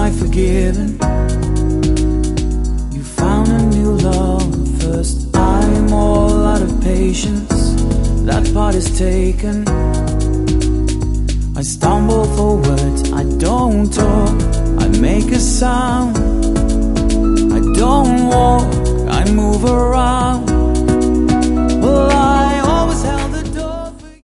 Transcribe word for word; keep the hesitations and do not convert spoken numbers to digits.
quite forgiven. You found a new love first. I'm all out of patience. That part is taken. I stumble for words, I don't talk, I make a sound.